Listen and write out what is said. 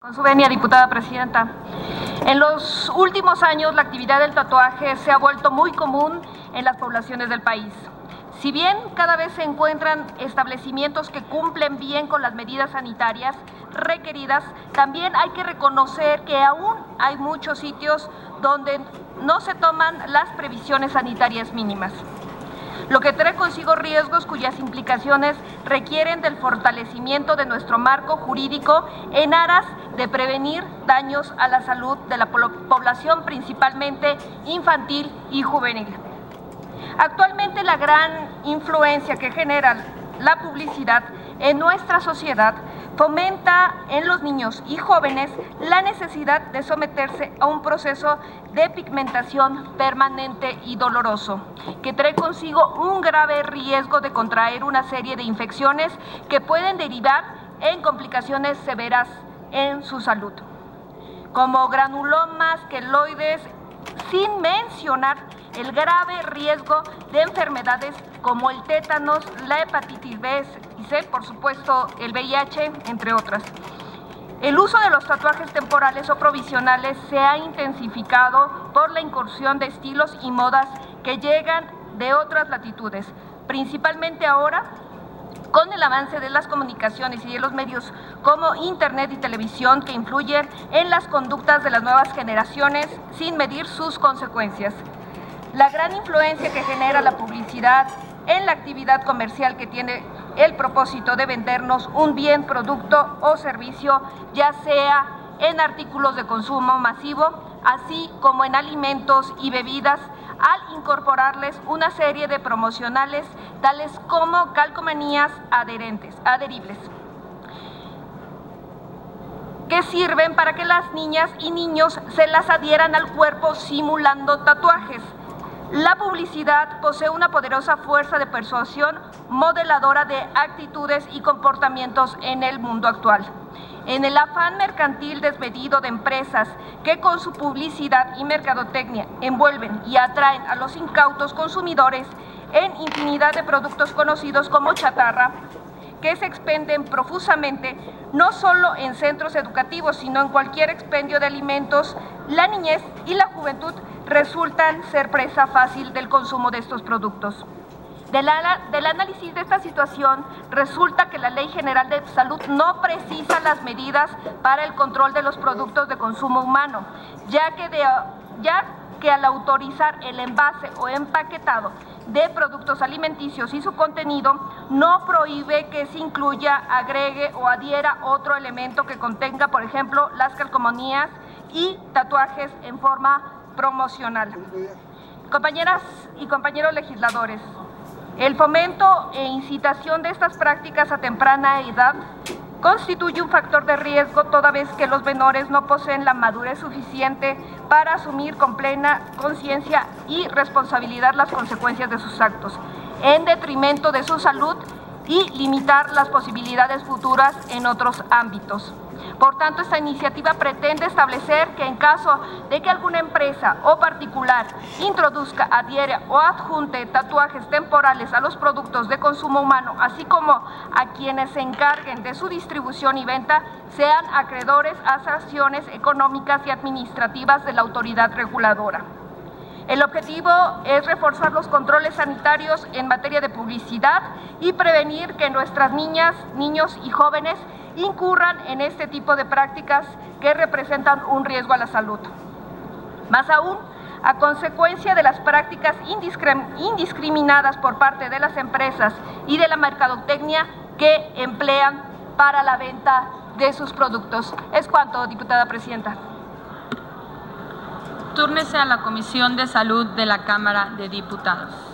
Su venia, diputada presidenta. En los últimos años, la actividad del tatuaje se ha vuelto muy común en las poblaciones del país. Si bien cada vez se encuentran establecimientos que cumplen bien con las medidas sanitarias requeridas, también hay que reconocer que aún hay muchos sitios donde no se toman las previsiones sanitarias mínimas, lo que trae consigo riesgos cuyas implicaciones requieren del fortalecimiento de nuestro marco jurídico en aras de prevenir daños a la salud de la población, principalmente infantil y juvenil. Actualmente, la gran influencia que genera la publicidad en nuestra sociedad fomenta en los niños y jóvenes la necesidad de someterse a un proceso de pigmentación permanente y doloroso, que trae consigo un grave riesgo de contraer una serie de infecciones que pueden derivar en complicaciones severas en su salud, como granulomas, queloides, sin mencionar el grave riesgo de enfermedades como el tétanos, la hepatitis B y C, por supuesto el VIH, entre otras. El uso de los tatuajes temporales o provisionales se ha intensificado por la incursión de estilos y modas que llegan de otras latitudes, principalmente ahora con el avance de las comunicaciones y de los medios como Internet y televisión, que influyen en las conductas de las nuevas generaciones sin medir sus consecuencias. La gran influencia que genera la publicidad en la actividad comercial, que tiene el propósito de vendernos un bien, producto o servicio, ya sea en artículos de consumo masivo, así como en alimentos y bebidas, al incorporarles una serie de promocionales tales como calcomanías adheribles, que sirven para que las niñas y niños se las adhieran al cuerpo simulando tatuajes. La publicidad posee una poderosa fuerza de persuasión modeladora de actitudes y comportamientos en el mundo actual. En el afán mercantil desmedido de empresas que con su publicidad y mercadotecnia envuelven y atraen a los incautos consumidores en infinidad de productos conocidos como chatarra, que se expenden profusamente no solo en centros educativos, sino en cualquier expendio de alimentos, la niñez y la juventud resultan ser presa fácil del consumo de estos productos. Del análisis de esta situación resulta que la Ley General de Salud no precisa las medidas para el control de los productos de consumo humano, ya que al autorizar el envase o empaquetado de productos alimenticios y su contenido, no prohíbe que se incluya, agregue o adhiera otro elemento que contenga, por ejemplo, las calcomanías y tatuajes en forma promocional. Compañeras y compañeros legisladores, el fomento e incitación de estas prácticas a temprana edad constituye un factor de riesgo, toda vez que los menores no poseen la madurez suficiente para asumir con plena conciencia y responsabilidad las consecuencias de sus actos, en detrimento de su salud y limitar las posibilidades futuras en otros ámbitos. Por tanto, esta iniciativa pretende establecer que en caso de que alguna empresa o particular introduzca, adhiera o adjunte tatuajes temporales a los productos de consumo humano, así como a quienes se encarguen de su distribución y venta, sean acreedores a sanciones económicas y administrativas de la autoridad reguladora. El objetivo es reforzar los controles sanitarios en materia de publicidad y prevenir que nuestras niñas, niños y jóvenes incurran en este tipo de prácticas que representan un riesgo a la salud. Más aún, a consecuencia de las prácticas indiscriminadas por parte de las empresas y de la mercadotecnia que emplean para la venta de sus productos. Es cuanto, diputada presidenta. Túrnese a la Comisión de Salud de la Cámara de Diputados.